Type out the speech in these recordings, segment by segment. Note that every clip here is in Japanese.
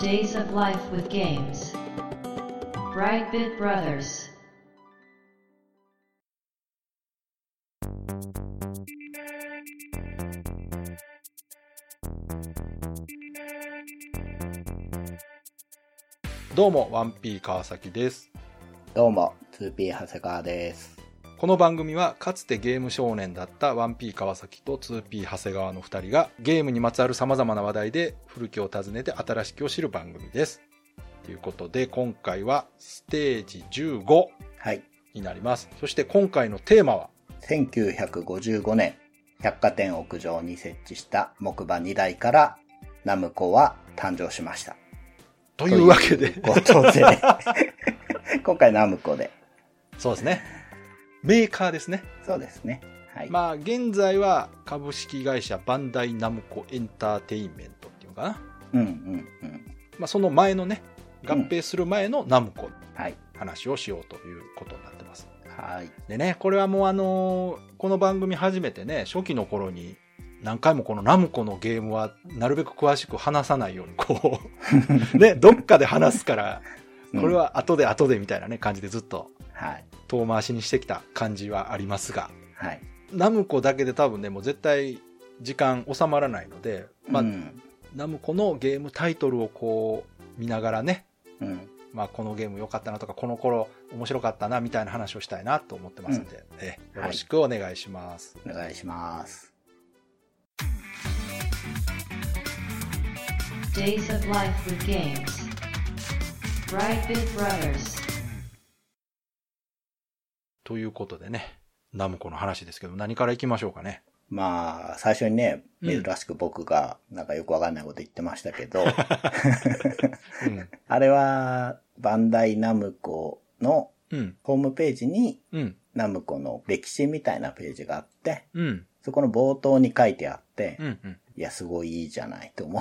Days of Life with Games. Brightbit Brothers. どうも、1P 川崎です。 どうも、2P 長谷川です。 この番組はかつてゲーム少年だった 1P 川崎と 2P 長谷川の2人がゲームにまつわる様々な話題で古きを訪ねて新しきを知る番組です。ということで、今回はステージ15になります。そして今回のテーマは 1955年、百貨店屋上に設置した木馬2台からナムコは誕生しました。 というわけで。 ということで今回ナムコで。 そうですね。メーカーですね。 そうですね。はい。 まあ、現在は株式会社バンダイナムコエンターテインメントっていうのかな。 うんうんうん。 まあ、その前のね、合併する前のナムコのはい。 話をしようということになってます。 はい。 でね、これはもうこの番組始めてね、初期の頃に何回もこのナムコのゲームはなるべく詳しく話さないようにこう、ね、どっかで話すから、これは後でみたいなね、感じでずっと遠回しにしてきた感じはありますが、 はい。 ナムコだけで多分ね、もう絶対時間収まらないので、まあ、ナムコのゲームタイトルをこう見ながらね、まあこのゲーム良かったなとか、この頃面白かったなみたいな話をしたいなと思ってますので、よろしくお願いします。 お願いします。 Days of Life with Games. Brightbit Brothers. ということでね、ナムコの話ですけど、何からいきましょうかね。 まあ、最初にね、珍しく僕がなんかよくわかんないこと言ってましたけど、あれはバンダイナムコのホームページに、ナムコの歴史みたいなページがあって、そこの冒頭に書いてあって、いや、すごいいいじゃないと思って、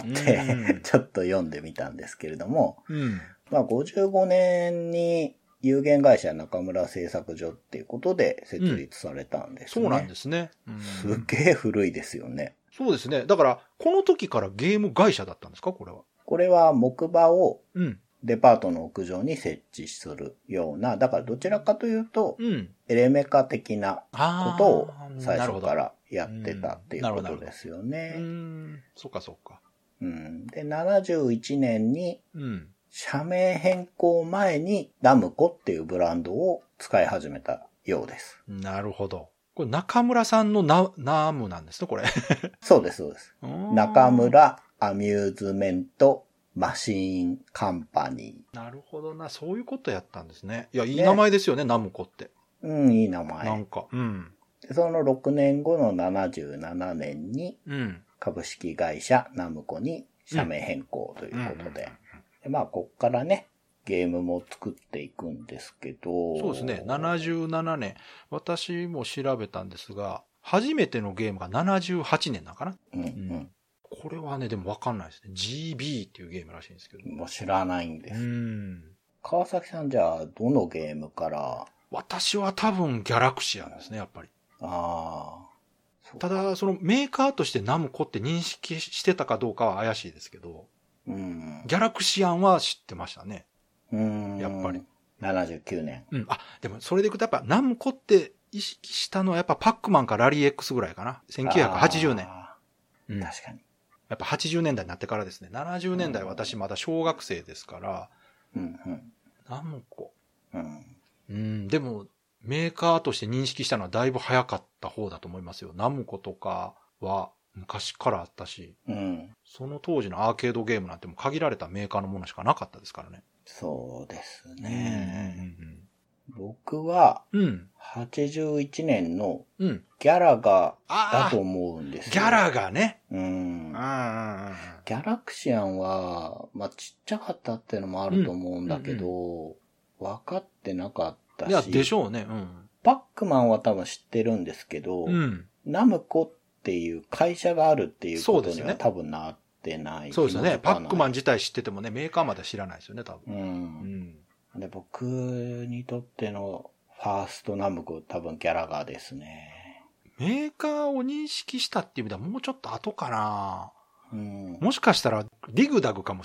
ちょっと読んでみたんですけれども、まあ、55年に有限会社中村製作所っていうことで設立されたんですね。 そうなんですね。 すっげえ古いですよね。 そうですね。だから、この時からゲーム会社だったんですか、これは。 これは木馬をデパートの屋上に設置するような、だからどちらかというと、エレメカ的なことを最初からやってたっていうことですよね。 そっかそっか。 で、71年に、社名変更前にナムコっていうブランドを使い始めたようです。 なるほど。これ中村さんのナムなんですね、これ。 そうです、そうです。中村アミューズメントマシーンカンパニー。 なるほどな、そういうことやったんですね。いや、いい名前ですよね、ナムコって。 いい名前。 なんか、 でその6年後の77年に、株式会社ナムコに社名変更ということで。まあ、こっからね、ゲームも作っていくんですけど。 そうですね、77年。私も調べたんですが、初めてのゲームが78年なんかな。これはね、でもわかんないですね。GB っていうゲームらしいんですけど。 もう知らないんです。川崎さんじゃあ、どのゲームから？ 私は多分ギャラクシアンですね、やっぱり。ただ、そのメーカーとしてナムコって認識してたかどうかは怪しいですけど、ギャラクシアンは知ってましたね。やっぱり。 79年。 でもそれでいくとやっぱナムコって意識したのはやっぱパックマンかラリー X ぐらいかな。1980年。 確かに。 やっぱ80年代になってからですね。70年代私まだ小学生ですから、ナムコ。でもメーカーとして認識したのはだいぶ早かった方だと思いますよ。ナムコとかは昔からあったし、その当時のアーケードゲームなんてもう限られたメーカーのものしかなかったですからね。 そうですね。僕は、81年のギャラガーだと思うんですよ。 ギャラガーね。 ギャラクシアンは、まあ、ちっちゃかったっていうのもあると思うんだけど、分かってなかったし。 いや、でしょうね。 パックマンは多分知ってるんですけど、ナムコっていう会社があるっていうことには多分なってない。 そうですよね。パックマン自体知っててもね、メーカーまで知らないですよね、多分。 で、僕にとってのファーストナムコ多分ギャラガーですね。 メーカーを認識したっていう意味ではもうちょっと後かな。もしかしたらディグダグかもしれん。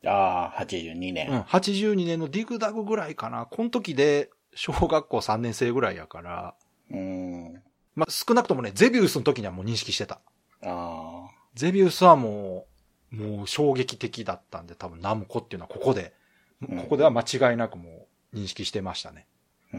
ああ、82年。 うん、82年のディグダグぐらいかな。この時で、小学校3年生ぐらいやから。まあ、少なくともね、ゼビウスの時にはもう認識してた。 ああ。 ゼビウスはもう衝撃的だったんで、多分ナムコっていうのはここでは間違いなくもう認識してましたね。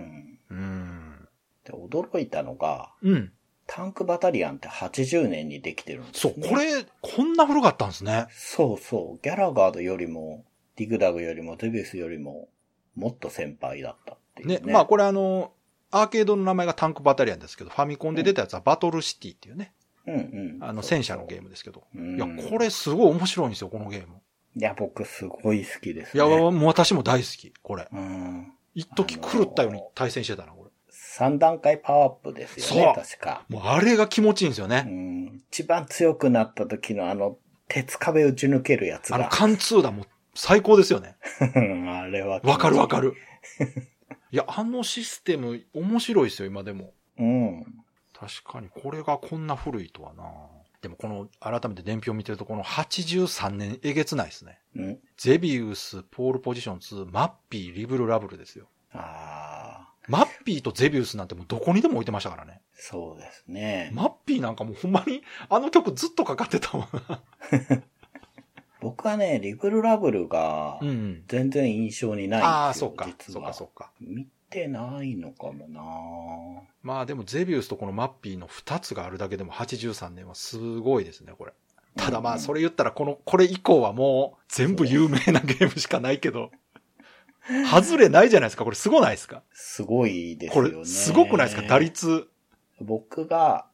で、驚いたのが、タンクバタリアンって80年にできてるんですね。 そう、これ、こんな古かったんですね。 そうそう。ギャラガードよりも、ディグダグよりも、ゼビウスよりも、もっと先輩だったっていうね。 まあこれアーケードの名前がタンクバタリアンですけど、ファミコンで出たやつはバトルシティっていうね。戦車のゲームですけど。いや、これすごい面白いんですよ、このゲーム。 いや、僕すごい好きですね。いや、もう私も大好き、これ。一時狂ったように対戦してたな、これ。 3段階パワーアップですよね、確か。 もうあれが気持ちいいんですよね。 一番強くなった時の鉄壁打ち抜けるやつが。 貫通だ、もう最高ですよね。 あれは。 わかるわかる。いや、システム面白いですよ、今でも。確かに、これがこんな古いとはな。でも改めて伝票を見てると、この83年えげつないですね。ゼビウス、ポールポジション2、マッピー、リブルラブルですよ。マッピーとゼビウスなんてもうどこにでも置いてましたからね。 そうですね。 マッピーなんかもうほんまに曲ずっとかかってたもんな。 僕はね、リブルラブルが全然印象にないんですよ。 ああ、そうか。そうか。 見てないのかもな。 まあでもゼビウスとこのマッピーの2つがあるだけでも83年はすごいですね、これ。ただまあそれ言ったらこれ以降はもう全部有名なゲームしかないけど。外れないじゃないですか。これすごないですか？ すごいですよね。 これすごくないですか？打率。 僕が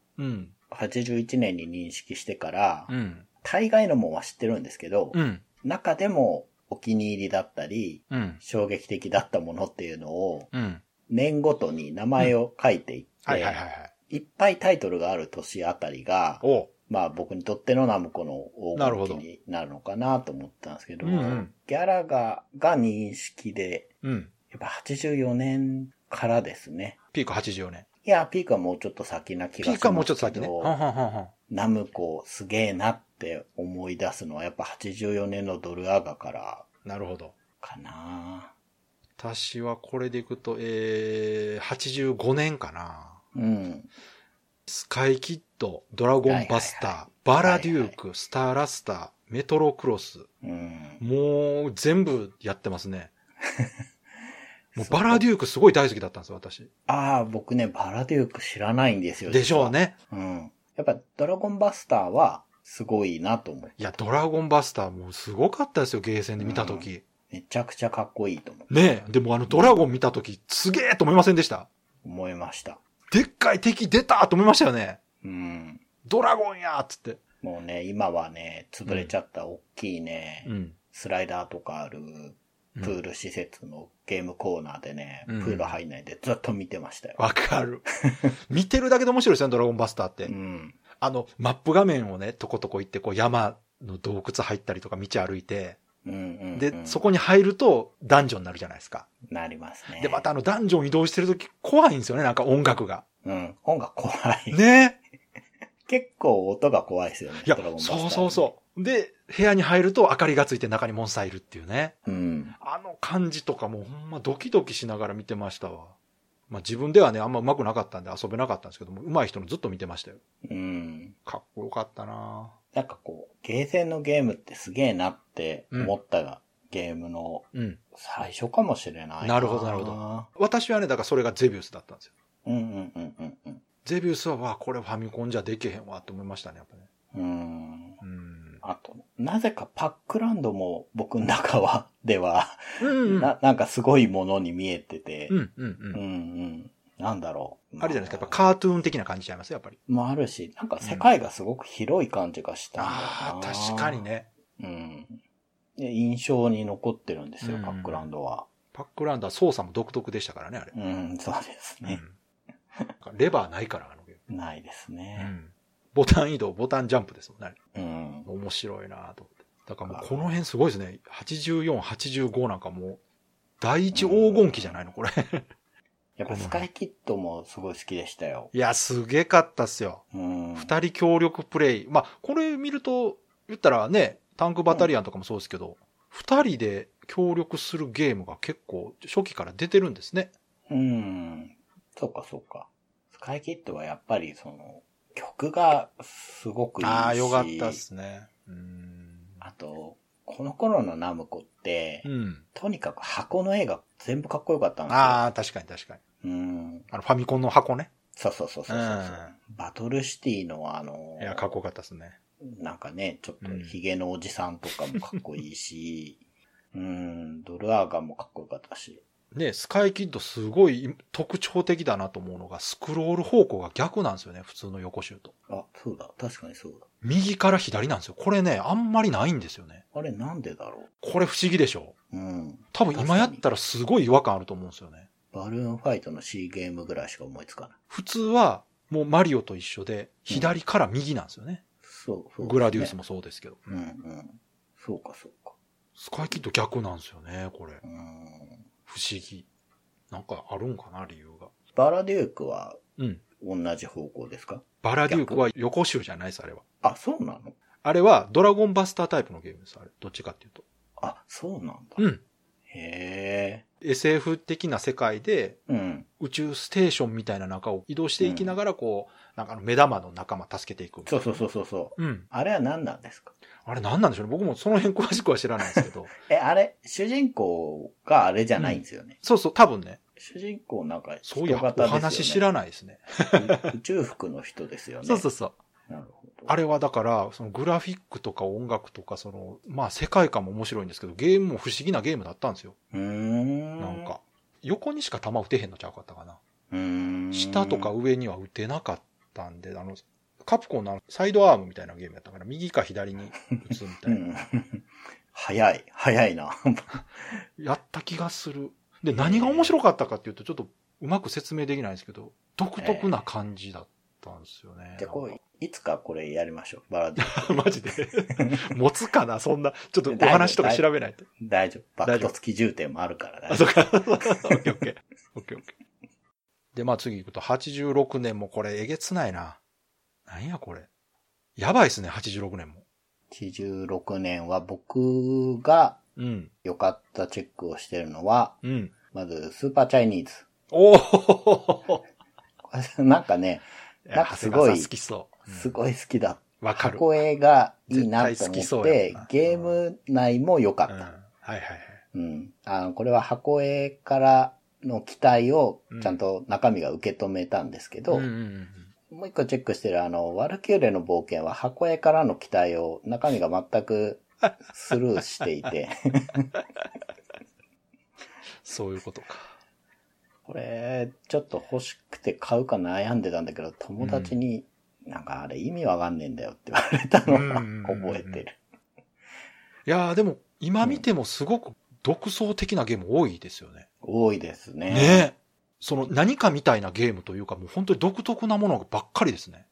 81年に認識してから、大概のもんは知ってるんですけど、中でもお気に入りだったり、衝撃的だったものっていうのを、年ごとに名前を書いていって、いっぱいタイトルがある年あたりが、まあ僕にとってのナムコの黄金期になるのかなと思ったんですけど、ギャラガーが認識で、やっぱ84年からですね。 ピーク84年。 いや、ピークはもうちょっと先な気がしますけど。 ピークはもうちょっと先ね。 ナムコすげえなって思い出すのはやっぱ84年のドルアガから。 なるほど。 かな。 私はこれでいくと、85年かな。スカイキッド、ドラゴンバスター、バラデューク、スターラスター、メトロクロス。もう全部やってますね。もうバラデュークすごい大好きだったんですよ、私。 僕ね、バラデューク知らないんですよ。 でしょうね。 やっぱドラゴンバスターはすごいなと思う。 いや、ドラゴンバスターもすごかったですよ、ゲーセンで見たとき。 めちゃくちゃかっこいいと思う。 ねえ、でもドラゴン見たとき、すげえと思いませんでした？ 思いました。 でっかい敵出たと思いましたよね。ドラゴンやーっつって。 もうね、今はね、潰れちゃった大きいね、スライダーとかあるプール施設のゲームコーナーでね、プール入んないでずっと見てましたよ。 わかる。見てるだけで面白いですね、ドラゴンバスターって。マップ画面をね、とことこ行って山の洞窟入ったりとか道歩いて、で、そこに入るとダンジョンになるじゃないですか。 なりますね。 で、またダンジョン移動してるとき怖いんですよね、なんか音楽が。 音楽怖い。 ね。 結構音が怖いですよね。 いや、そう。で、部屋に入ると明かりがついて中にモンスターいるっていうね。感じとかもほんまドキドキしながら見てましたわ。まあ自分ではね、あんま上手くなかったんで遊べなかったんですけども、上手い人のずっと見てましたよ。かっこよかったな。 なんかゲーセンのゲームってすげえなって思ったゲームの最初かもしれないな。 なるほど。私はね、だからそれがゼビウスだったんですよ。ゼビウスは、これファミコンじゃできへんわって思いましたね、やっぱね。 あと、なぜかパックランドも僕の中では、なんかすごいものに見えてて、なんだろう。 あるじゃないですか、やっぱカートゥーン的な感じちゃいますやっぱり。 もあるし、なんか世界がすごく広い感じがしたんだよな。 確かにね。 で印象に残ってるんですよ、パックランドは。 パックランドは操作も独特でしたからね、あれ。 そうですね。 レバーないから、 ないですね。 ボタン移動、ボタンジャンプですもんね。面白いなと思って。だからもうこの辺すごいですね。84、85なんかもう、第一黄金期じゃないのこれ。 やっぱスカイキッドもすごい好きでしたよ。 いや、すげかったっすよ。二人協力プレイ。まあ、これ見ると、言ったらね、タンクバタリアンとかもそうですけど、 二人で協力するゲームが結構初期から出てるんですね。 そうかそうか。スカイキッドはやっぱりその、曲がすごくいいし。ああ、 よかったっすね。 あと、この頃のナムコって、とにかく箱の絵が全部かっこよかったんですよ。 ああ、確かに確かに。ファミコンの箱ね。 そう。バトルシティのいや、かっこよかったですね。 なんかね、ちょっとヒゲのおじさんとかもかっこいいし、ドルアーガンもかっこよかったし。 ね、スカイキッドすごい特徴的だなと思うのが、スクロール方向が逆なんですよね、普通の横シュート。 あ、そうだ、確かにそうだ。 右から左なんですよ。これね、あんまりないんですよね。 あれなんでだろう。 これ不思議でしょ。多分今やったらすごい違和感あると思うんですよね。 バルーンファイトの C ゲームぐらいしか思いつかない。 普通は、もうマリオと一緒で、左から右なんですよね。 そう、 グラディウスもそうですけど。 そうか。 スカイキッド逆なんですよね、これ。不思議。なんかあるんかな、理由が。 バラデュークは、同じ方向ですか？ バラデュークは横集じゃないです、あれは。 あ、そうなの？ あれはドラゴンバスタータイプのゲームです、あれ。どっちかっていうと。 あ、そうなんだ。へー。 SF 的な世界で、宇宙ステーションみたいな中を移動していきながら、こう、なんか目玉の仲間助けていく。 そう。あれは何なんですか？ あれ何なんでしょうね。僕もその辺詳しくは知らないですけど。 あれ、主人公があれじゃないんですよね。 そう、多分ね。 主人公なんか人型ですよね。そういうお話知らないですね。 宇宙服の人ですよね。 そう。なるほど。あれはだから、そのグラフィックとか音楽とか、その、まあ世界観も面白いんですけど、ゲームも不思議なゲームだったんですよ。なんか、横にしか弾撃てへんのちゃうかったかな。下とか上には撃てなかったんで、カプコンのサイドアームみたいなゲームやったから、右か左に撃つみたいな。 早いな。 やった気がする。で、何が面白かったかっていうと、ちょっとうまく説明できないんですけど、独特な感じだったんですよね。 じゃあいつかこれやりましょう。バラディ。 マジで持つかなそんな、ちょっとお話とか調べないと。 大丈夫。爆突機重点もあるからね。 そうか。オッケー。で、まあ次行くと、86年もこれえげつないな。なんやこれ。やばいっすね、86年も。 86年は僕が、良かったチェックをしてるのは、まず、スーパーチャイニーズ。 おーなんかね、なんかすごい、 好きそう。 すごい好きだ。 わかる。 箱絵がいいなと思って、ゲーム内も良かった。これは箱絵からの期待をちゃんと中身が受け止めたんですけど、もう一個チェックしてるワルキューレの冒険は箱絵からの期待を中身が全くスルーしていて。 そういうことか。 これ、ちょっと欲しくて買うか悩んでたんだけど、友達に、なんかあれ意味わかんねえんだよって言われたのは覚えてる。 いやーでも、今見てもすごく独創的なゲーム多いですよね。 多いですね。 ねえ。その何かみたいなゲームというか、もう本当に独特なものばっかりですね。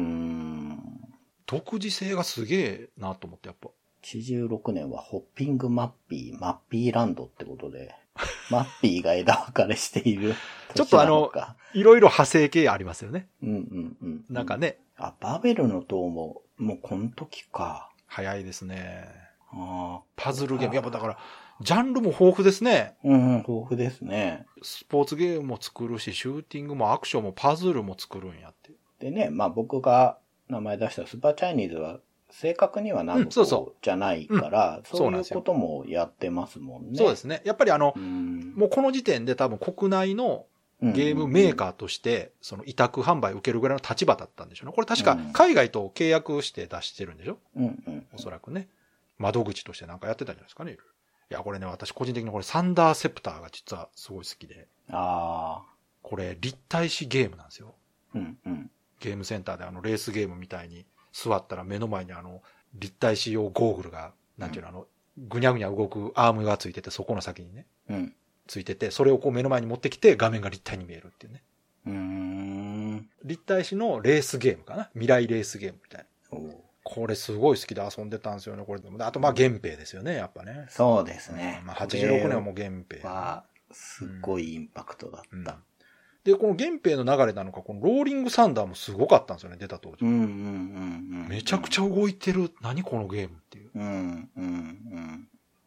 独自性がすげえなと思って、やっぱ。 86年はホッピングマッピーランドってことで、マッピーが枝分かれしている。 ちょっといろいろ派生系ありますよね。なんかね。 バベルの塔も、もうこの時か。 早いですね。パズルゲーム。やっぱだから、ジャンルも豊富ですね。 豊富ですね。 スポーツゲームも作るし、シューティングもアクションもパズルも作るんやって。 でね、まあ僕が名前出したスーパーチャイニーズは、正確にはナムコじゃないから、そういうこともやってますもんね。 そうですね。やっぱりもうこの時点で多分国内のゲームメーカーとして、その委託販売受けるぐらいの立場だったんでしょうね。これ確か海外と契約して出してるんでしょ？おそらくね。窓口としてなんかやってたんじゃないですかね。いや、これね、私個人的にこれサンダーセプターが実はすごい好きで。これ立体視ゲームなんですよ。ゲームセンターでレースゲームみたいに座ったら目の前に立体視用ゴーグルが、なんていうの、ぐにゃぐにゃ動くアームがついてて、そこの先にね、ついてて、それをこう目の前に持ってきて画面が立体に見えるっていうね。立体視のレースゲームかな。未来レースゲームみたいな。これすごい好きで遊んでたんですよね、これでも。あとまあ源平ですよね、やっぱね。 そうですね。 まあ86年はもう源平。 は、すっごいインパクトだった。 で、この源平の流れなのか、このローリングサンダーもすごかったんですよね、出た当時。めちゃくちゃ動いてる。何このゲームっていう。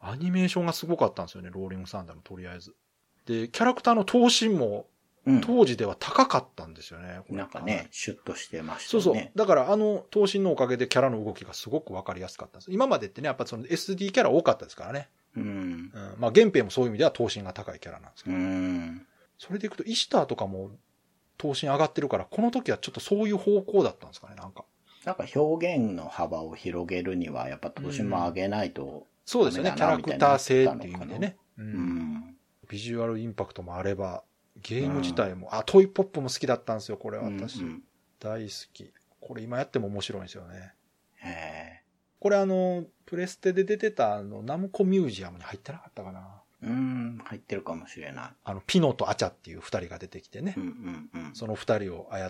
アニメーションがすごかったんですよね、ローリングサンダーのとりあえず。で、キャラクターの頭身も、当時では高かったんですよね。 なんかね、シュッとしてましたね。 そうそう。だから頭身のおかげでキャラの動きがすごくわかりやすかったんです。今までってね、やっぱその SD キャラ多かったですからね。まあ、源平もそういう意味では頭身が高いキャラなんですけど。それでいくと、イシターとかも頭身上がってるから、この時はちょっとそういう方向だったんですかね、なんか表現の幅を広げるには、やっぱ頭身も上げないと、 そうですよね、キャラクター性っていう意味でね。ビジュアルインパクトもあれば、ゲーム自体も、トイポップも好きだったんですよ、これは私。大好き。これ今やっても面白いんですよね。これプレステで出てたナムコミュージアムに入ってなかったかな。 入ってるかもしれない。 ピノとアチャっていう二人が出てきてね。その二人を操って、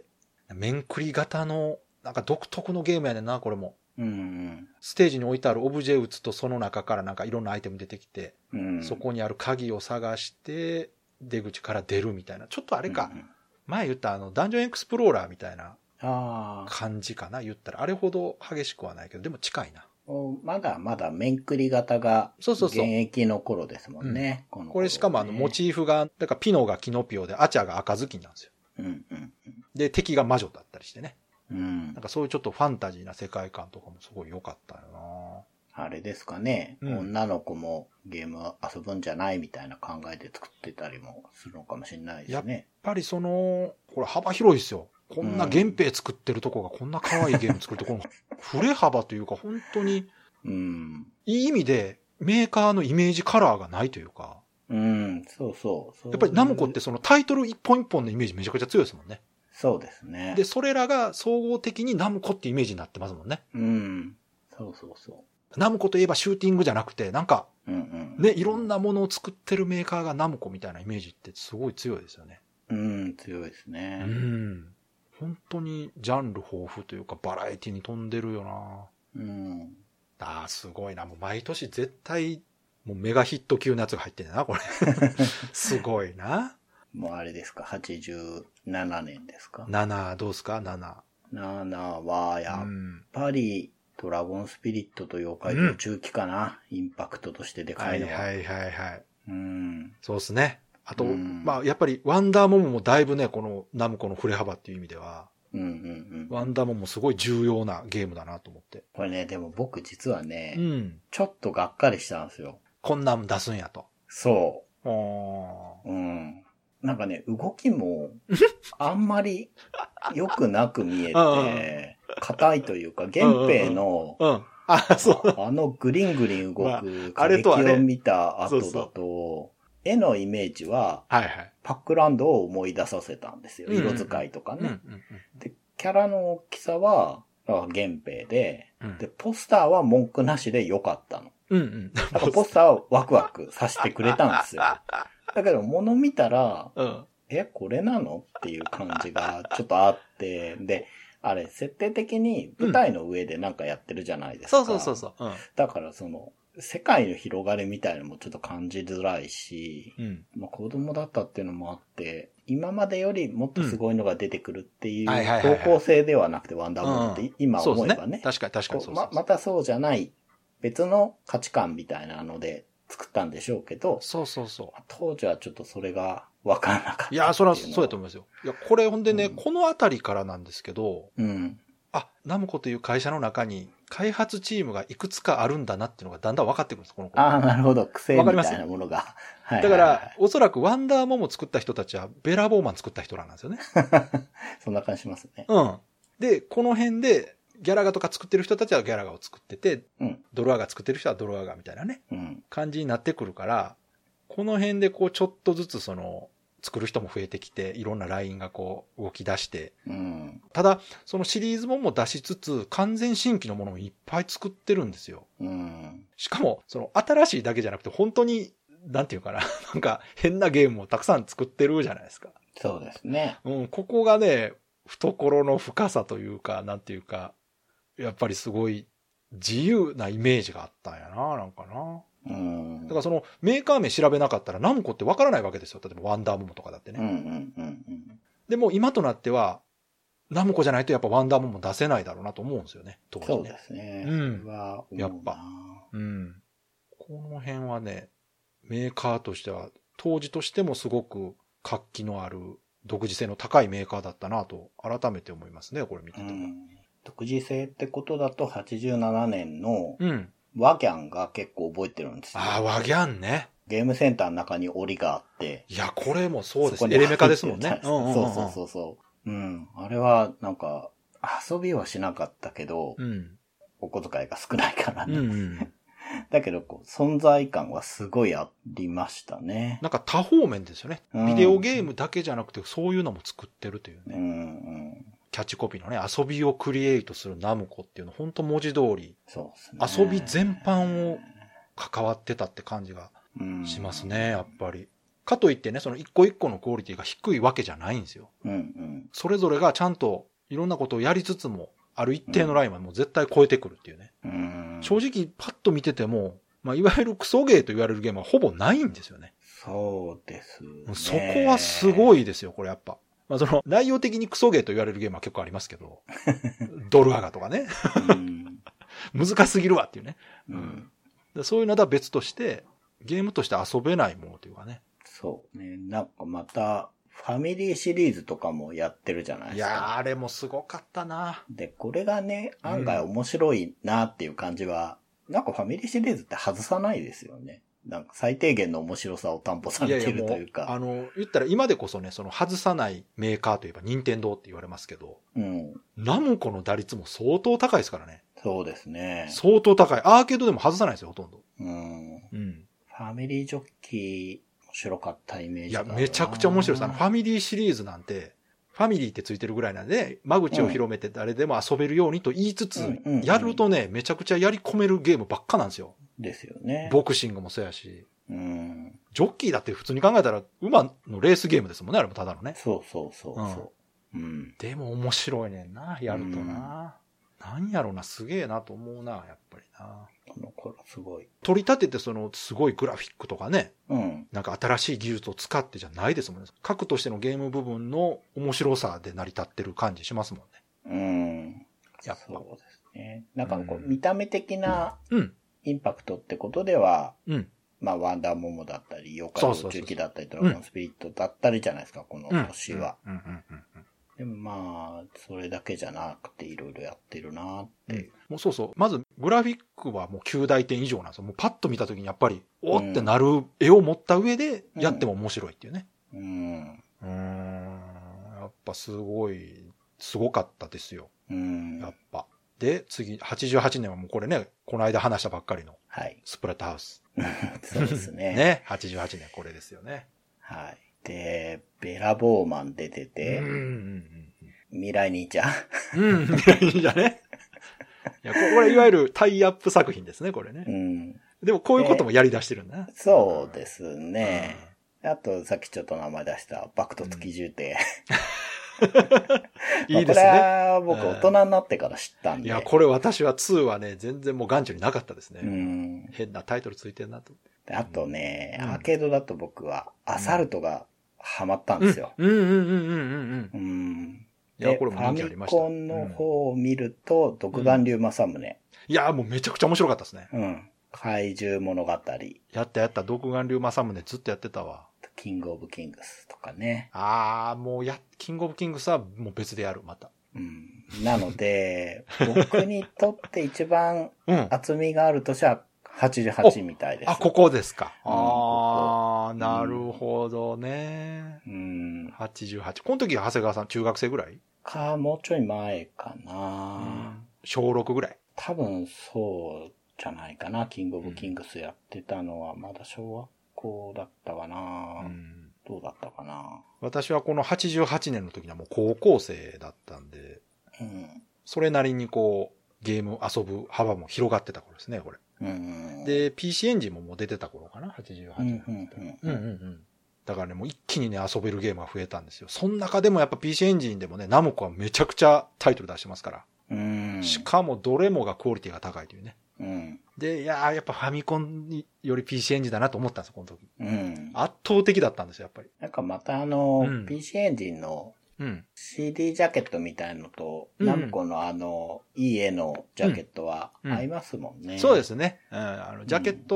面繰り型の、なんか独特のゲームやねんな、これも。ステージに置いてあるオブジェ打つとその中からなんかいろんなアイテム出てきて、そこにある鍵を探して出口から出るみたいな。ちょっとあれか、前言ったダンジョンエクスプローラーみたいな感じかな、言ったら。あれほど激しくはないけど、でも近いな。 まだまだ面繰り型が現役の頃ですもんね。 これしかもモチーフが、だからピノがキノピオでアチャが赤ずきんなんですよ。で、敵が魔女だったりしてね。なんかそういうちょっとファンタジーな世界観とかもすごい良かったよな。あれですかね、女の子もゲーム遊ぶんじゃないみたいな考えで作ってたりもするのかもしれないですね。 やっぱりこれ幅広いですよ。こんな源平作ってるとこがこんな可愛いゲーム作るとこの振れ幅というか本当に、いい意味でメーカーのイメージカラーがないというか。 そうそう。 やっぱりナムコってそのタイトル一本一本のイメージめちゃくちゃ強いですもんね。 そうですね。 で、それらが総合的にナムコってイメージになってますもんね。 そうそうそう。 ナムコといえばシューティングじゃなくて、なんか、ね、いろんなものを作ってるメーカーがナムコみたいなイメージってすごい強いですよね。 強いですね。 本当にジャンル豊富というかバラエティに富んでるよな。すごいな。もう毎年絶対、もうメガヒット級のやつが入ってんだな、これ。すごいな。 もうあれですか、87年ですか。 7、どうすか ?7。 7は、やっぱり、ドラゴンスピリットと妖怪と中期かな、インパクトとしてでかいのは。そうですね。あと、まあ、やっぱり、ワンダーモモもだいぶね、このナムコの振れ幅っていう意味では、ワンダーモモもすごい重要なゲームだなと思って。 これね、でも僕実はね、ちょっとがっかりしたんですよ。 こんなん出すんやと。 そう。なんかね、動きも、あんまり良くなく見えて、硬いというか、源平の、グリングリン動く過激を見た後だと、絵のイメージは、パックランドを思い出させたんですよ。色使いとかね。で、キャラの大きさは、源平で、で、ポスターは文句なしで良かったの。だからポスターはワクワクさせてくれたんですよ。だけど、物見たら、これなのっていう感じがちょっとあって、で、あれ、設定的に舞台の上でなんかやってるじゃないですか。 そう。 だから世界の広がりみたいなのもちょっと感じづらいし、まあ子供だったっていうのもあって、今までよりもっとすごいのが出てくるっていう方向性ではなくてワンダーモンって今思えばね。 確かにまたそうじゃない別の価値観みたいなので作ったんでしょうけど、当時はちょっとそれが分からなかった。 いや、それはそうやと思いますよ。いや、これほんでね、このあたりからなんですけど、ナムコという会社の中に開発チームがいくつかあるんだなっていうのがだんだん分かってくるんです、この子。 なるほど。癖みたいなものが。 だから、おそらくワンダーモモ作った人たちはベラボーマン作った人らなんですよね。 そんな感じしますね。 で、この辺で、ギャラガとか作ってる人たちはギャラガを作ってて、ドルアガ作ってる人はドルアガみたいなね、感じになってくるから、この辺でこうちょっとずつ作る人も増えてきて、いろんなラインがこう動き出して、ただ、そのシリーズもも出しつつ、完全新規のものもいっぱい作ってるんですよ。しかも、新しいだけじゃなくて、本当に、なんていうかな、なんか変なゲームをたくさん作ってるじゃないですか。 そうですね。 ここがね、懐の深さというか、なんていうか、やっぱりすごい自由なイメージがあったんやな、なんかな。だからメーカー名調べなかったらナムコってわからないわけですよ。例えばワンダーモモとかだってね。でも今となっては、ナムコじゃないとやっぱワンダーモモ出せないだろうなと思うんですよね。当時ね。 そうですね。 やっぱ。 この辺はね、メーカーとしては、当時としてもすごく活気のある、独自性の高いメーカーだったなと、改めて思いますね、これ見てても。 独自性ってことだと、87年の、ワギャンが結構覚えてるんですよ。 ああ、ワギャンね。 ゲームセンターの中に檻があって。 いや、これもそうですね。エレメカですもんね。 そうそう。あれは、なんか、遊びはしなかったけど、お小遣いが少ないからね。だけど存在感はすごいありましたね。 なんか多方面ですよね。ビデオゲームだけじゃなくて、そういうのも作ってるというね。キャッチコピーのね、遊びをクリエイトするナムコっていうの、本当文字通り、 そうですね、遊び全般を関わってたって感じがしますね、やっぱり。かといってね、その一個一個のクオリティが低いわけじゃないんですよ。それぞれがちゃんといろんなことをやりつつも、ある一定のラインはもう絶対超えてくるっていうね。正直パッと見てても、まあ、いわゆるクソゲーと言われるゲームはほぼないんですよね。 そうですね。 そこはすごいですよ、これやっぱ。まあ、その内容的にクソゲーと言われるゲームは結構ありますけど、ドルアガとかね。難すぎるわっていうね。そういうのとは別として、ゲームとして遊べないものというかね。 そうね。なんかまた、ファミリーシリーズとかもやってるじゃないですか。 いやー、あれもすごかったな。 で、これがね、案外面白いなっていう感じは、なんかファミリーシリーズって外さないですよね。なんか最低限の面白さを担保されているというか。 言ったら今でこそね、その外さないメーカーといえば任天堂って言われますけど、ナムコの打率も相当高いですからね。 そうですね。 相当高い。アーケードでも外さないですよ、ほとんど。 ファミリージョッキー、面白かったイメージだな。 いや、めちゃくちゃ面白いです。ファミリーシリーズなんて、ファミリーってついてるぐらいなんで、間口を広めて誰でも遊べるようにと言いつつ、やるとね、めちゃくちゃやり込めるゲームばっかなんですよ。 ですよね。 ボクシングもそうやし。ジョッキーだって普通に考えたら、馬のレースゲームですもんね、あれもただのね。 そうでも面白いねんな、やるとな。何やろな、すげえなと思うな、やっぱりな。 この頃すごい。 取り立ててすごいグラフィックとかね。なんか新しい技術を使ってじゃないですもんね。核としてのゲーム部分の面白さで成り立ってる感じしますもんね。 やっぱそうですね。なんか見た目的なインパクトってことでは、まあワンダーモモだったり、妖怪宇宙記だったり、ドラゴンスピリットだったりじゃないですか、この年は。でもまあ、それだけじゃなくていろいろやってるなって。 もうそうそう。まず、グラフィックはもう9大点以上なんですよ。もうパッと見たときにやっぱり、おってなる絵を持った上で、やっても面白いっていうね。やっぱすごかったですよ。やっぱ。で、次、88年はもうこれね、この間話したばっかりの、スプラッターハウス。 そうですね。 ね、88年これですよね。 はい。で、ベラボーマン出てて、未来兄ちゃん。 未来兄ちゃんね。いや、これいわゆるタイアップ作品ですね、これね。でもこういうこともやり出してるんだな。 そうですね。あと、さっきちょっと名前出した爆突機銃艇。いいですね。これは僕大人になってから知ったんで。 いや、これ私は2はね、全然もう眼中になかったですね。変なタイトルついてるなと。 あとね、アーケードだと僕はアサルトがハマったんですよ。 いや、これも人気ありました。 ファミコンの方を見ると、独眼竜政宗。 いや、もうめちゃくちゃ面白かったですね。 怪獣物語。やった、独眼竜政宗ずっとやってたわ。 キングオブキングスとかね。 もうキングオブキングスはもう別でやる、また。 なので、僕にとって一番厚みがあるとしては88みたいです。 ここですか。なるほどね。88。この時は長谷川さん中学生ぐらいもうちょい前かな。 小6ぐらい。 多分そうじゃないかな。キングオブキングスやってたのはまだ小学校だったかな。どうだったかな。 私はこの88年の時にはもう高校生だったんで、それなりにゲーム遊ぶ幅も広がってた頃ですね、これ。で、PC エンジンももう出てた頃かな、88年。だからね、もう一気にね、遊べるゲームが増えたんですよ。その中でもやっぱ PC エンジンでもね、ナムコはめちゃくちゃタイトル出してますから。しかもどれもがクオリティが高いというね。で、やっぱファミコンより PC エンジンだなと思ったんですよ、この時。圧倒的だったんですよ、やっぱり。 なんかまたPC エンジンのCD ジャケットみたいのと、ナムコのいい絵のジャケットは合いますもんね。 そうですね。ジャケット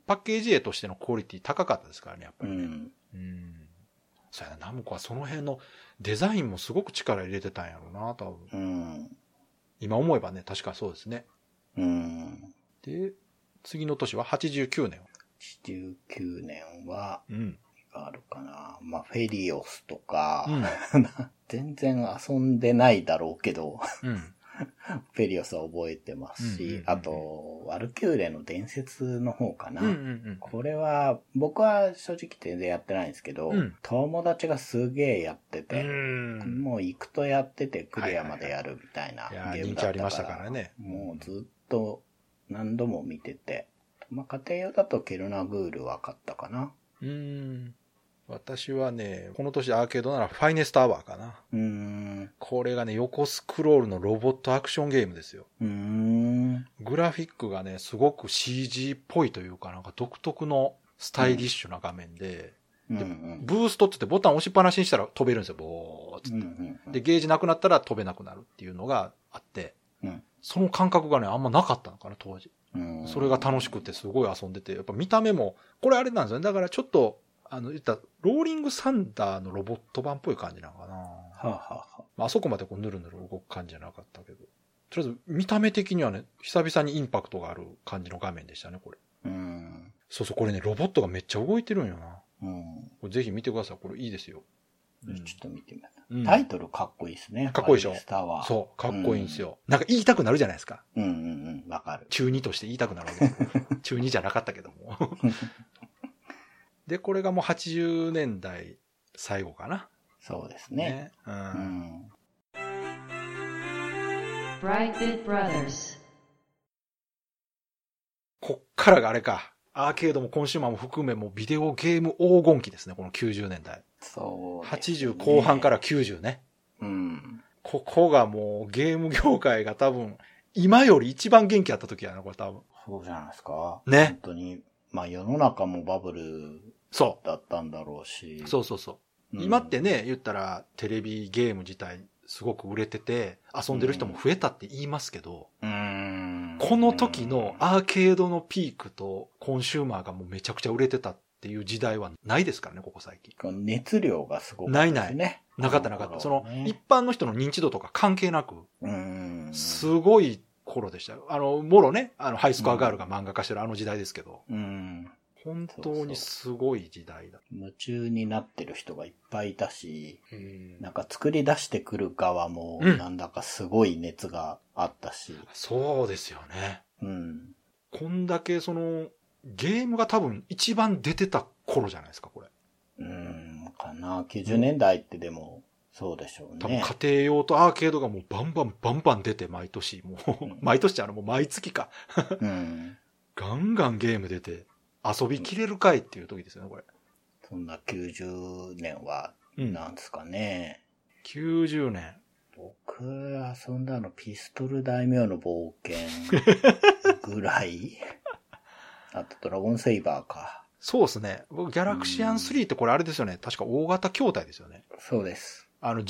パッケージ絵としてのクオリティ高かったですからね、やっぱりね。そうやな、ナムコはその辺のデザインもすごく力入れてたんやろうな、多分。今思えばね、確かそうですね。で、次の年は89年。 89年は、あるかな。まあ、フェリオスとか、全然遊んでないだろうけど、フェリオスは覚えてますし、あと、ワルキューレの伝説の方かな。これは、僕は正直全然やってないんですけど、友達がすげえやってて、もう行くとやっててクリアまでやるみたいなゲームだったから、人気ありましたからね。もうずっと何度も見てて、まあ、家庭用だとケルナグールは買ったかな。 私はね、この年アーケードならファイネストアワーかな。これがね、横スクロールのロボットアクションゲームですよ。グラフィックがね、すごく CG っぽいというか、なんか独特のスタイリッシュな画面で、ブーストって言ってボタン押しっぱなしにしたら飛べるんですよ、ボーっつって。で、ゲージなくなったら飛べなくなるっていうのがあって、その感覚がね、あんまなかったのかな、当時。それが楽しくてすごい遊んでて、やっぱ見た目も、これあれなんですよね。だからちょっと、言ったローリングサンダーのロボット版っぽい感じなのかな。あそこまでこうぬるぬる動く感じじゃなかったけど。とりあえず見た目的にはね、久々にインパクトがある感じの画面でしたね、これ。そうそう、これね、ロボットがめっちゃ動いてるんよな。これぜひ見てください。これいいですよ。 ちょっと見てみます。タイトルかっこいいですね。 かっこいいでしょ。そう、かっこいいんですよ。なんか言いたくなるじゃないですか。 わかる。 中2として言いたくなるわけです。中2じゃなかったけども。で、これがもう80年代最後かな。 そうですね。 Brightbit Brothers。 こっからがあれか。アーケードもコンシューマーも含めもビデオゲーム黄金期ですね、この90年代。 そうですね。 80後半から90ね。ここがもうゲーム業界が多分、今より一番元気あった時やな、これ多分。 そうじゃないですか。 ね。 本当に。まあ世の中もバブルだったんだろうし。 そう。今ってね、言ったらテレビゲーム自体すごく売れてて、遊んでる人も増えたって言いますけど、この時のアーケードのピークとコンシューマーがもうめちゃくちゃ売れてたっていう時代はないですからね、ここ最近。 熱量がすごかったですね。 ない。なかった。その、一般の人の認知度とか関係なく、すごい頃でした。もろね、ハイスコアガールが漫画化してるあの時代ですけど、本当にすごい時代だ。 夢中になってる人がいっぱいいたし、なんか作り出してくる側も、なんだかすごい熱があったし。 そうですよね。こんだけゲームが多分一番出てた頃じゃないですか、これ。 かな。90年代ってでも、そうでしょうね。 多分家庭用とアーケードがもうバンバン出て毎年、もう、毎年じゃもう毎月か。ガンガンゲーム出て、遊びきれるかいっていう時ですよね、これ。 そんな90年は、なんですかね。 90年。 僕遊んだのピストル大名の冒険ぐらい。あとドラゴンセイバーか。 そうですね。僕ギャラクシアン3ってこれあれですよね。確か大型筐体ですよね。 そうです。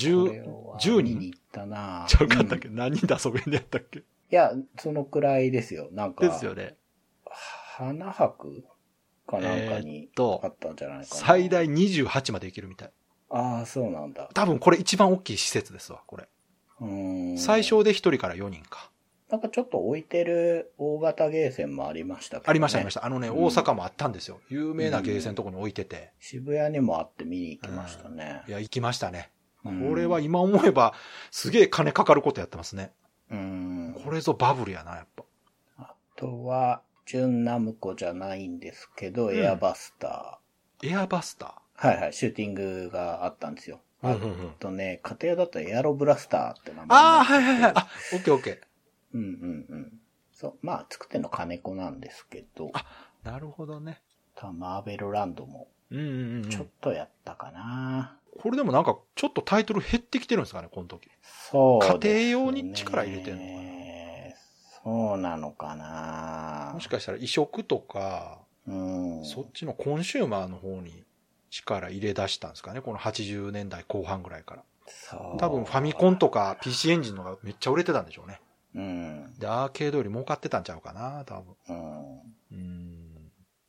10人に行ったなちゃうかったっけ、何人で遊べんでやったっけ。いや、そのくらいですよ。なんか。 ですよね。 花博かなんかにあったんじゃないかな。 最大28まで行けるみたい。 ああ、そうなんだ。 多分これ一番大きい施設ですわ、これ。最小で1人から4人か。 なんかちょっと置いてる大型ゲーセンもありましたけどね。 ありました。大阪もあったんですよ。有名なゲーセンのとこに置いてて。 渋谷にもあって見に行きましたね。 いや、行きましたね。これは今思えば、すげえ金かかることやってますね。これぞバブルやな、やっぱ。 あとは、純ナムコじゃないんですけど、エアバスター。エアバスター？はい、シューティングがあったんですよ。あとね、家庭だとエアロブラスターって名前。 はい。あ、オッケー。 そう、まあ、作ってんの金子なんですけど。 あ、なるほどね。 マーベルランドも、ちょっとやったかな。 これでもなんか、ちょっとタイトル減ってきてるんですかね、この時。 そうですね。 家庭用に力入れてるのかな。 そうなのかな。 もしかしたら移植とか、そっちのコンシューマーの方に力入れ出したんですかね、この80年代後半ぐらいから。多分ファミコンとか PC エンジンのがめっちゃ売れてたんでしょうね。で、アーケードより儲かってたんちゃうかな、多分。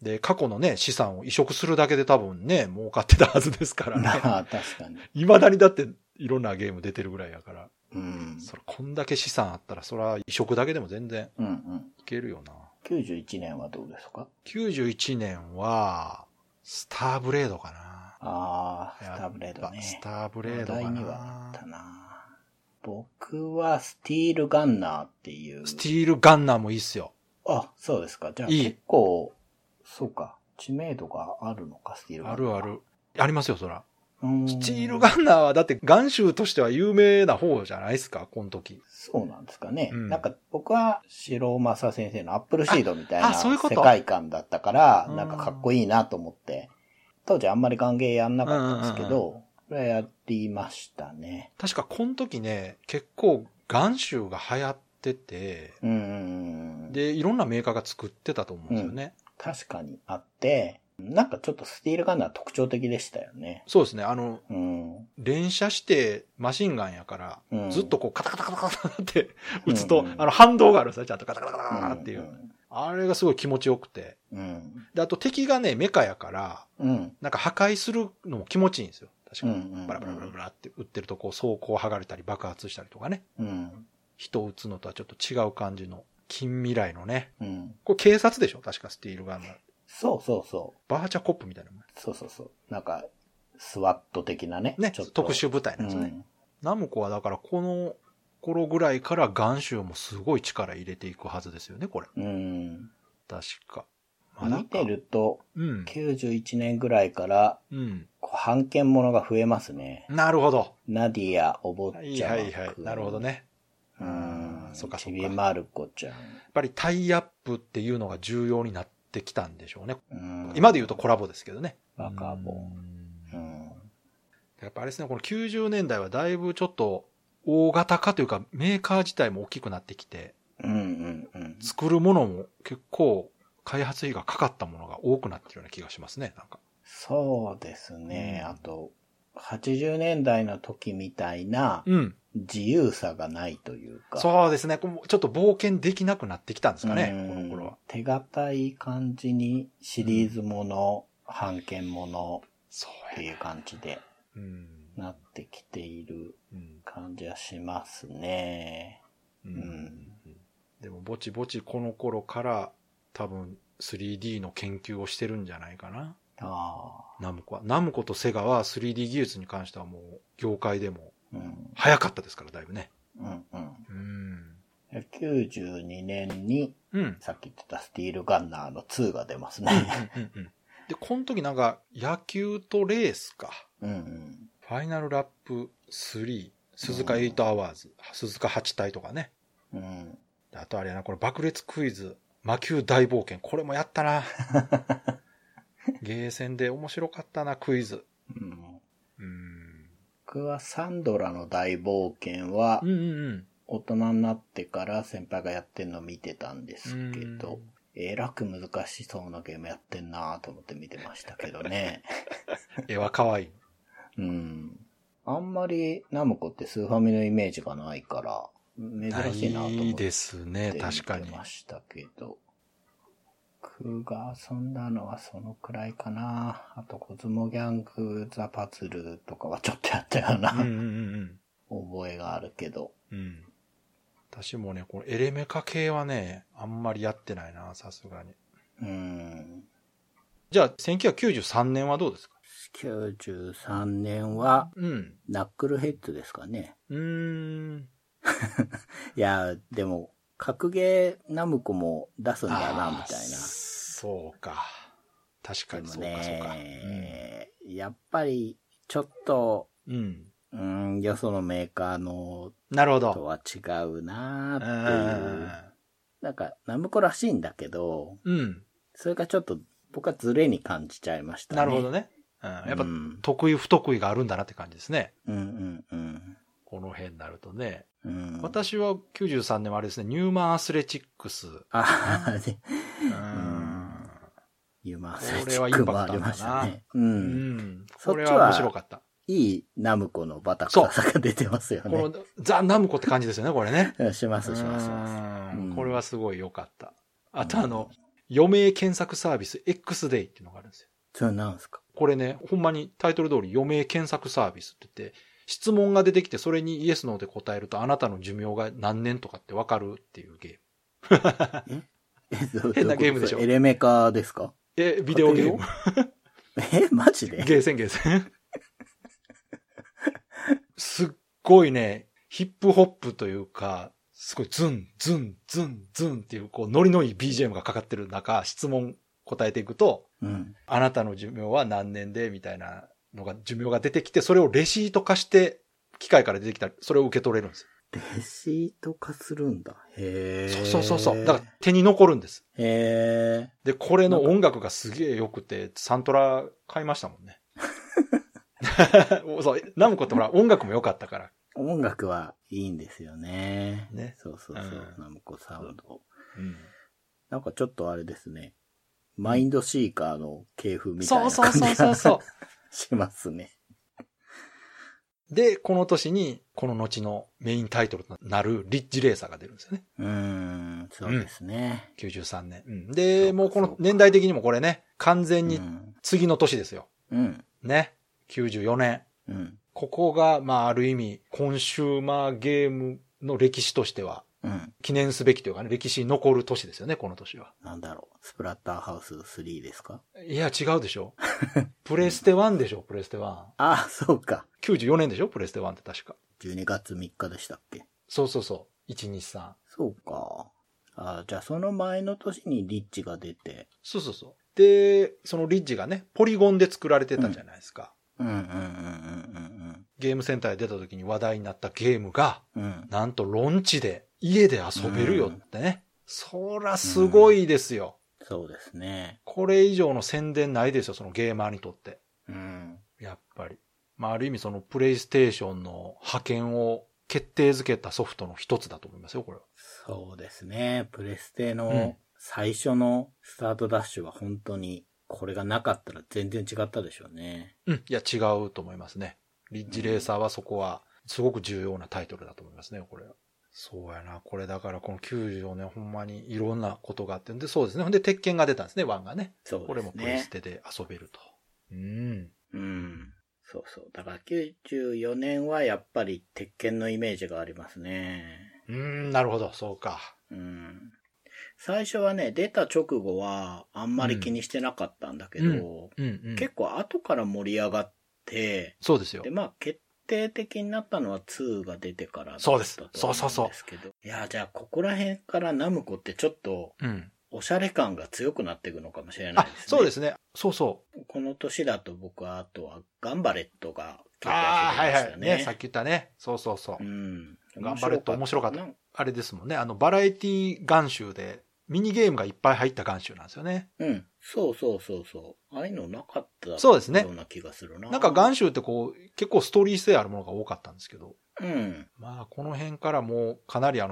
で、過去のね、資産を移植するだけで多分ね、儲かってたはずですからね。 ああ、確かに。 未だにだっていろんなゲーム出てるぐらいやから。 うん。 それこんだけ資産あったら、それは移植だけでも全然いけるよな。 91年はどうですか？ 91 年は、スターブレードかな。 ああ、スターブレードね。 スターブレードかな。 話題にはなったな。僕はスティールガンナーっていう。 スティールガンナーもいいっすよ。 あ、そうですか。じゃあ結構、そうか。知名度があるのか、スティールガンナー。 ある。ありますよ、そら。スティールガンナーはだってガン集としては有名な方じゃないですか、この時。 そうなんですかね。なんか僕は白正先生のアップルシードみたいな世そういうこと界観だったから、なんかかっこいいなと思って、当時あんまりガンゲーやんなかったんですけど、これやりましたね。 確かこの時ね、結構ガン集が流行ってて、で、いろんなメーカーが作ってたと思うんですよね。 確かにあって、なんかちょっとスティールガンナー特徴的でしたよね。 そうですね。連射してマシンガンやから、ずっとこうカタカタカタカタって撃つと、反動があるんですよ。ちゃんとカタカタカタっていう。あれがすごい気持ちよくて。で、あと敵がね、メカやから、なんか破壊するのも気持ちいいんですよ。確かに。バラバラバラバラって撃ってるとこう装甲剥がれたり爆発したりとかね。人を撃つのとはちょっと違う感じの近未来のね。これ警察でしょ？確かスティールガンナー。 そう。 バーチャコップみたいなもん。 そう。なんか、スワット的なね。 ちょっと特殊部隊なんですよね。ナムコはだからこの頃ぐらいからガン集もすごい力入れていくはずですよね、これ。確か。 見てると、91年ぐらいから、版権ものが増えますね。 なるほど。 ナディア、お坊ちゃん。 なるほどね。 そっか。ちびまる子ちゃん。やっぱりタイアップっていうのが重要になってきたんでしょうね。今で言うとコラボですけどね。 バカボ。 やっぱあれですね、この90年代はだいぶちょっと大型化というかメーカー自体も大きくなってきて、作るものも結構開発費がかかったものが多くなってるような気がしますね、なんか。 そうですね。あと、80年代の時みたいな、自由さがないというか。 そうですね。ちょっと冒険できなくなってきたんですかね、この頃は。 手堅い感じにシリーズもの、版権ものっていう感じでなってきている感じはしますね。 でもぼちぼちこの頃から多分 3D の研究をしてるんじゃないかな。ナムコは。ナムコとセガは 3D 技術に関してはもう業界でも早かったですから、だいぶね。 92年に、さっき言ってたスティールガンナーの2が出ますね。 で、この時なんか野球とレースか。ファイナルラップ3、鈴鹿8アワーズ、鈴鹿8体とかね。あとあれやな、これ爆裂クイズ、魔球大冒険。これもやったな。ゲーセンで面白かったな、クイズ。 僕はサンドラの大冒険は、大人になってから先輩がやってんの見てたんですけど、えらく難しそうなゲームやってんなと思って見てましたけどね。 絵は可愛い。 あんまりナムコってスーファミのイメージがないから、珍しいなと思って見てましたけど。僕が遊んだのはそのくらいかな。あとコズモギャングザパズルとかはちょっとやったような覚えがあるけど。 私もね、このエレメカ系はね、あんまりやってないな、さすがに。じゃあ、1993年はどうですか？ 93年は、ナックルヘッドですかね。いや、でも、格ゲーナムコも出すんだな、みたいな。 そうか。確かにそうか、そうか。 やっぱり、ちょっと、よそのメーカーの、とは違うなっていう。なんか、ナムコらしいんだけど、それがちょっと、僕はズレに感じちゃいましたね。 なるほどね。やっぱ、得意不得意があるんだなって感じですね。この辺になるとね。私は93年はあれですね、ニューマンアスレチックス。 ニューマンアスレチックスもありましたね。 これは面白かった。 いいナムコのバタ臭さが出てますよね。 このザ・ナムコって感じですよね、これね。 します。 これはすごい良かった。あと余命検索サービス X-Day っていうのがあるんですよ。 それなんですか？ これね、ほんまにタイトル通り余命検索サービスって言って、質問が出てきてそれにイエスノーで答えるとあなたの寿命が何年とかってわかるっていうゲーム。変なゲームでしょ。 エレメカですか？ ビデオゲーム。 マジで？ ゲーセン。すっごいね、ヒップホップというか、すごいズン、ズン、ズン、ズンっていう、こう、ノリのいい BGM がかかってる中、質問答えていくと、あなたの寿命は何年で、みたいなのが、寿命が出てきて、それをレシート化して、機械から出てきたら、それを受け取れるんですよ。 レシート化するんだ。へー。 そう。だから手に残るんです。 へー。 で、これの音楽がすげえ良くて、サントラ買いましたもんね。そう、ナムコってほら、音楽も良かったから。 音楽はいいんですよね。 ね。 そう、ナムコサウンド。なんかちょっとあれですね。マインドシーカーの系譜みたいな感じがしますね。 で、この年に、この後のメインタイトルとなるリッジレーサーが出るんですよね。 そうですね。 93年。で、もうこの年代的にもこれね、完全に次の年ですよ。ね。94年。ここが、まあ、ある意味、コンシューマーゲームの歴史としては、記念すべきというかね、歴史に残る年ですよね、この年は。 なんだろう、スプラッターハウス3ですか？ いや、違うでしょ。プレステ1でしょ、プレステ1。 あ、そうか。 94年でしょ、プレステ1って確か。 12月3日でしたっけ？ そう。1、2、3。 そうか。じゃあその前の年にリッジが出て。 そう。で、そのリッジがね、ポリゴンで作られてたじゃないですか。ゲームセンターで出た時に話題になったゲームが、なんとロンチで家で遊べるよってね。そらすごいですよ。 そうですね。 これ以上の宣伝ないですよ、そのゲーマーにとって。やっぱり。まあある意味そのプレイステーションの覇権を決定づけたソフトの一つだと思いますよ、これは。そうですね。プレステの最初のスタートダッシュは本当に、これがなかったら全然違ったでしょうね。 いや、違うと思いますね。リッジレーサーはそこは、すごく重要なタイトルだと思いますね、これは。そうやな。これだからこの94年ほんまにいろんなことがあってんで、そうですね。ほんで、鉄拳が出たんですね、1がね。 そうですね。 これもプレステで遊べると。 そう。だから94年はやっぱり鉄拳のイメージがありますね。 なるほど、そうか。 最初はね、出た直後はあんまり気にしてなかったんだけど、結構後から盛り上がって、 そうですよ。 で、まあ決定的になったのは2が出てからだったと思うんですけど。そう。いや、じゃあここら辺からナムコってちょっと、おしゃれ感が強くなっていくのかもしれないですね。 そうですね。そう。 この年だと僕はあとはガンバレットが結構遊びましたね。 ね、さっき言ったね。そう。ガンバレット面白かった。あれですもんね。バラエティ眼集でミニゲームがいっぱい入った眼集なんですよね。そう。ああいうのなかったような気がするな。なんか眼集ってこう、結構ストーリー性あるものが多かったんですけど。まあ、この辺からもうかなり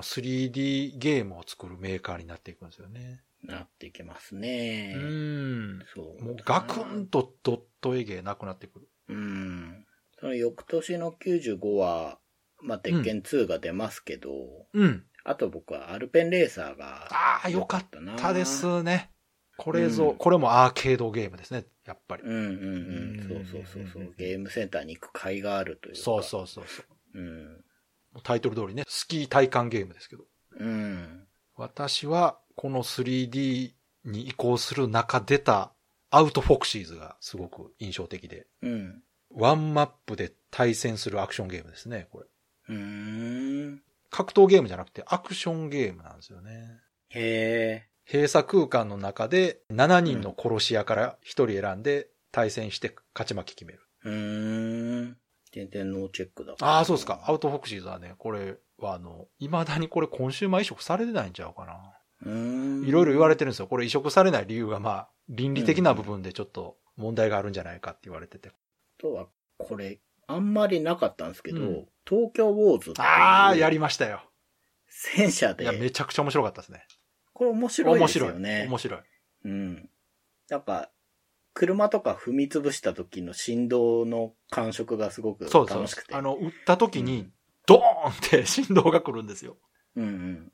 3D ゲームを作るメーカーになっていくんですよね。なっていきますね。そう。もうガクンとドット絵芸なくなってくる。その翌年の95は、まあ、鉄拳2が出ますけど、あと僕はアルペンレーサーが良かったな。よかったですね。これもアーケードゲームですね、やっぱり。そう。ゲームセンターに行く甲斐があるというか。そう。タイトル通りね、スキー体感ゲームですけど。私は、この 3D に移行する中出たアウトフォクシーズがすごく印象的で。ワンマップで対戦するアクションゲームですね、これ。格闘ゲームじゃなくてアクションゲームなんですよね。閉鎖空間の中で7人の殺し屋から1人選んで対戦して勝ち負け決める。全然ノーチェックだ。そうですか。アウトフォクシーズはね、これは未だにこれコンシューマー移植されてないんちゃうかな。いろいろ言われてるんですよ。これ移植されない理由がまあ、倫理的な部分でちょっと問題があるんじゃないかって言われてて。とは、これ、あんまりなかったんですけど、東京ウォーズっていう。やりましたよ。戦車で。いや、めちゃくちゃ面白かったですね。これ面白いですよね。面白い。なんか、車とか踏み潰した時の振動の感触がすごく楽しくて。撃った時に、ドーンって振動が来るんですよ。 うんうん。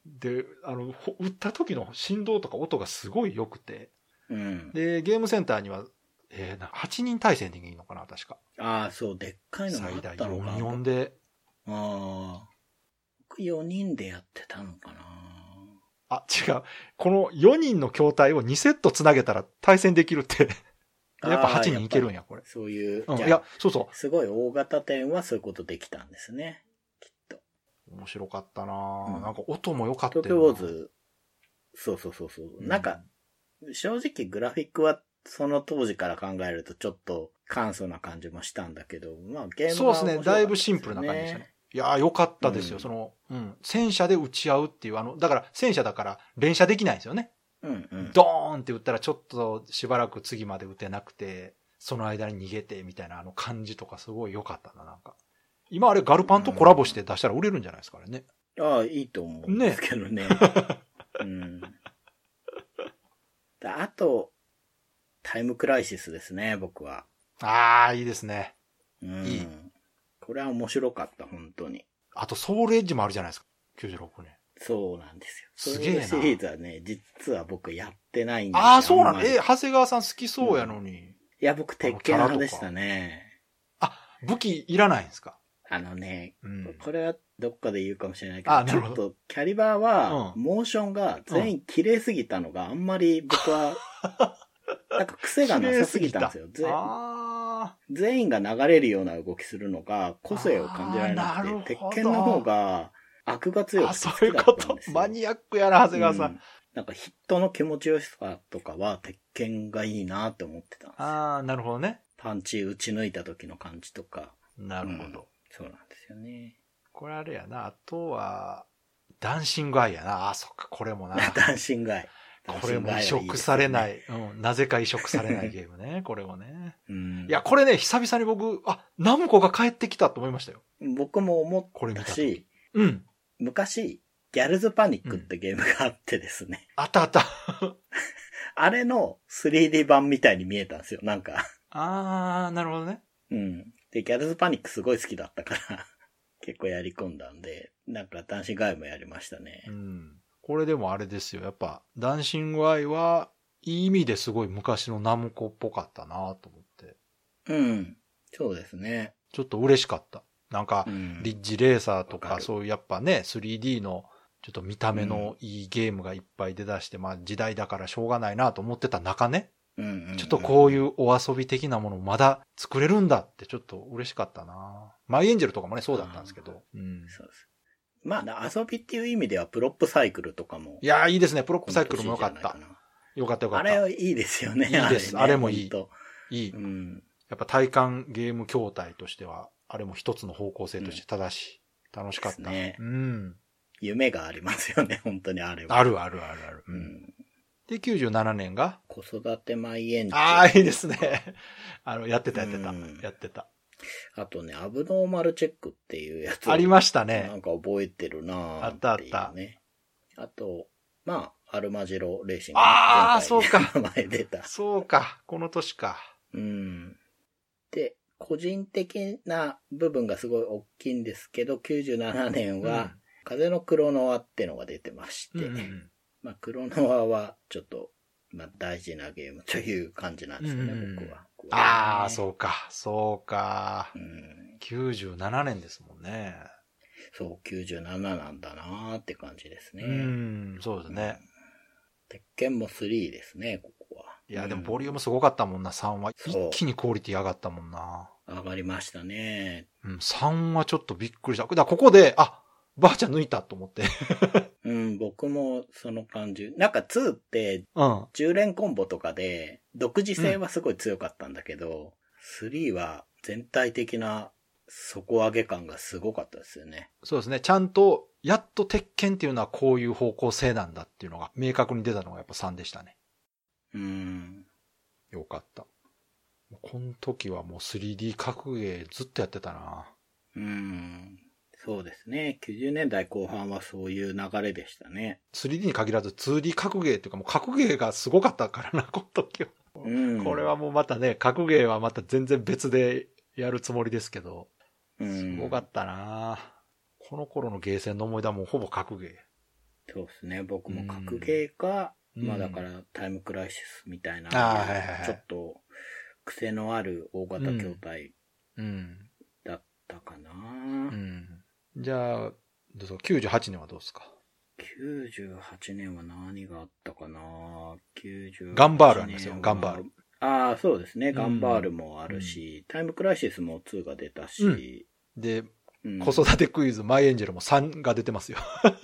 で、撃った時の振動とか音がすごい良くて。 うん。 で、ゲームセンターには、8人対戦できるのかな、確か。 ああ、そう、でっかいのもあったのかな。 最大44で。 ああ。僕4人でやってたのかな。 あ、違う。この4人の筐体を2セット繋げたら対戦できるって。やっぱ8人いけるんや、これ。 そういう。 いや、そうそう。 すごい大型店はそういうことできたんですね。きっと。 面白かったな、なんか音も良かったよな。 東京ウォーズ、そうそうそうそう。なんか、正直グラフィックはその当時から考えるとちょっと簡素な感じもしたんだけど、まあゲームは、 そうですね。だいぶシンプルな感じでしたね。いやー、良かったですよ。戦車で撃ち合うっていう、だから戦車だから連射できないんですよね。 うんうん。 ドーンって撃ったらちょっとしばらく次まで撃てなくて、その間に逃げてみたいな感じとかすごい良かったな、なんか。今あれガルパンとコラボして出したら売れるんじゃないですかね。 ああ、いいと思うんですけどね。うん。あと、タイムクライシスですね、僕は。 ああ、いいですね。 いい。これは面白かった、本当に。 あと、ソウルエッジもあるじゃないですか。96年。 そうなんですよ。 すげえな。 ソウルシリーズはね、実は僕やってないんですよ。 ああ、そうなの。長谷川さん好きそうやのに。 いや、僕、鉄拳派でしたね。 あ、武器いらないんですか？ これはどっかで言うかもしれないけど、ちょっとキャリバーは、モーションが全員綺麗すぎたのがあんまり僕は、なんか癖がなさすぎたんですよ。全員が流れるような動きするのが個性を感じられなくて、鉄拳の方が悪が強くて好きだったんですよ。そういうこと。 マニアックやな、長谷川さん。 なんかヒットの気持ちよさとかは鉄拳がいいなって思ってたんですよ。 ああ、なるほどね。 パンチ打ち抜いた時の感じとか。 なるほど。 そうなんですよね。 これあれやな。あとは、ダンシングアイやな。あ、そっか、これもな。 ダンシングアイ。 これも移植されない。なぜか移植されないゲームね。これもね。いや、これね、久々に僕、ナムコが帰ってきたと思いましたよ。 僕も思ったし、昔、ギャルズパニックってゲームがあってですね。 あったあった。 あれの 3D 版みたいに見えたんですよ、なんか。 なるほどね。 で、ギャルズパニックすごい好きだったから、結構やり込んだんで、なんかダンシングアイもやりましたね。 これでもあれですよ。やっぱ、ダンシングアイは、いい意味ですごい昔のナムコっぽかったなと思って。 そうですね。 ちょっと嬉しかった。なんか、リッジレーサーとか、そういうやっぱね、3D のちょっと見た目のいいゲームがいっぱい出だして、まあ時代だからしょうがないなと思ってた中ね、ちょっとこういうお遊び的なものをまだ作れるんだってちょっと嬉しかったな。マイエンジェルとかもね、そうだったんですけど。 そうです。まあ、遊びっていう意味ではプロップサイクルとかも。 いやー、いいですね。プロップサイクルもよかった。よかったよかった。 あれはいいですよね。 いいです。あれもいい。いい。やっぱ体感ゲーム筐体としては、あれも一つの方向性として正しい。楽しかった。 ね。夢がありますよね、本当にあれは。 ある。で、97年が子育てマイエンジン。 ああ、いいですね。やってた。 あとね、アブノーマルチェックっていうやつ。 ありましたね。 なんか覚えてるなぁ。 あった。 あと、まあ、アルマジロレーシング。 ああ、そうか。 名前出た。 そうか。この年か。 で、個人的な部分がすごい大きいんですけど、97年は、風のクロノアってのが出てまして、まあ、クロノアはちょっと、まあ、大事なゲームという感じなんですよね、僕は。 ああ、そうか。97年ですもんね。 そう、97なんだなーって感じですね。 そうですね。 鉄拳も3ですね、ここは。 いや、でもボリュームすごかったもんな、3は。一気にクオリティ上がったもんな。 上がりましたね。 3はちょっとびっくりした。だからここで、ばあちゃん抜いたと思って。 僕もその感じ。なんか2って、10連コンボとかで、独自性はすごい強かったんだけど、3は全体的な底上げ感がすごかったですよね。 そうですね。ちゃんと、やっと鉄拳っていうのはこういう方向性なんだっていうのが明確に出たのがやっぱ3でしたね。よかった。この時はもう 3D 格ゲーずっとやってたな。 そうですね。90年代後半はそういう流れでしたね。 3D に限らず 2D 格ゲーっていうかもう格ゲーがすごかったからな、この時は。これはもうまたね、格ゲーはまた全然別でやるつもりですけど。すごかったな。この頃のゲーセンの思い出はもうほぼ格ゲそうですね。僕も格ゲーか、まあだからタイムクライシスみたいな、ちょっと癖のある大型筐体だったかな。 じゃあ、どうぞ、98年はどうですか ？98年は何があったかな。 ガンバールありますよ、ガンバール。 ああ、そうですね。ガンバールもあるし、タイムクライシスも2が出たし。 で、子育てクイズ、マイエンジェルも3が出てますよ。